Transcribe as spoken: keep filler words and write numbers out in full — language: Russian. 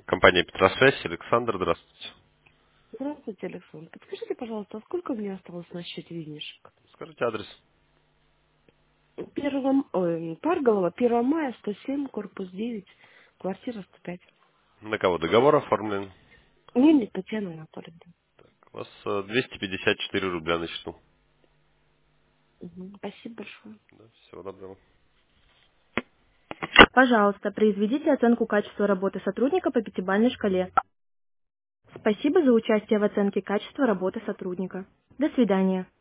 Компания Петросвязь, Александр, здравствуйте. Здравствуйте, Александр. Подскажите, пожалуйста, а сколько у меня осталось на счете денежек? Скажите адрес. Первого, ой, Парголова, первого мая, сто семь, корпус девять, квартира сто пять. На кого договор оформлен? Мельник Татьяна Анатольевна. У вас э, двести пятьдесят четыре рубля на счету. Мгм. Спасибо большое. Да, всего доброго. Пожалуйста, произведите оценку качества работы сотрудника по пятибалльной шкале. Спасибо за участие в оценке качества работы сотрудника. До свидания.